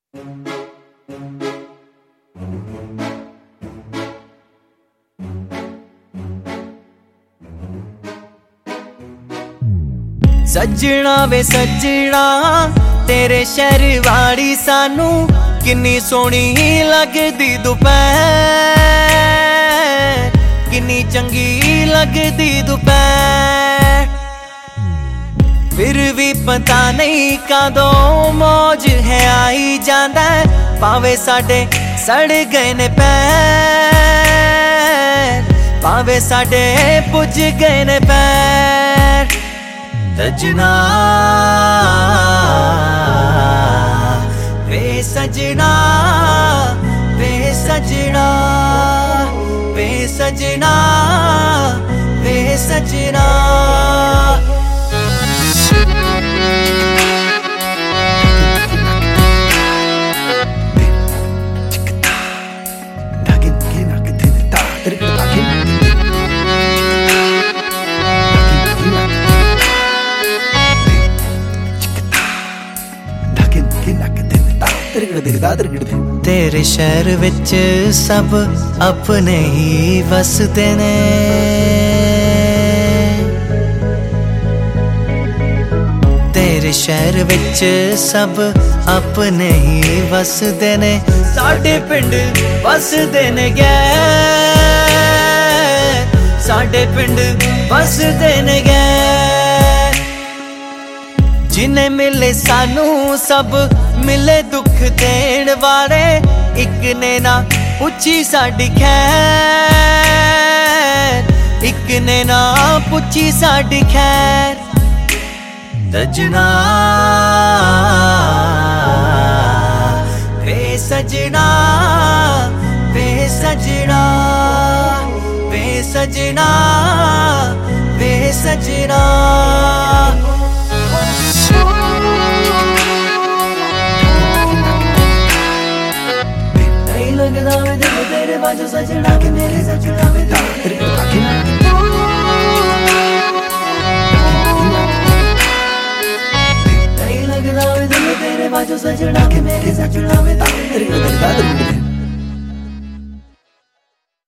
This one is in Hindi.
सजना वे सजना तेरे शहर वाड़ी सानू किन्नी सोहनी लगदी दोपहर, किन्नी चंगी लगदी दोपहर। फिर भी पता नहीं कदों मौज है आई जांदा, पावे साडे सड़ गए ने पैर, पावे साडे पुज गए ने पैर। सजना वे सजना वे सजना वे सजना वे सजना। तेरे शहर विच सब अपने ही वसदे ने, तेरे शहर विच सब अपने ही वसदे ने। साडे पिंड वसदे ने गैर, साडे पिंड वसदे ने गैर। जिन्हें मिले सानू सब मिले दुख देण वाले, एक ने ना पुछी साडी खैर, एक ने ना पुछी साडी खैर। सजना वे सजना वे सजना वे सजना वे सजना। लगदा वे दिल तेरे बाजू सजना के मेरे सजना वे दिल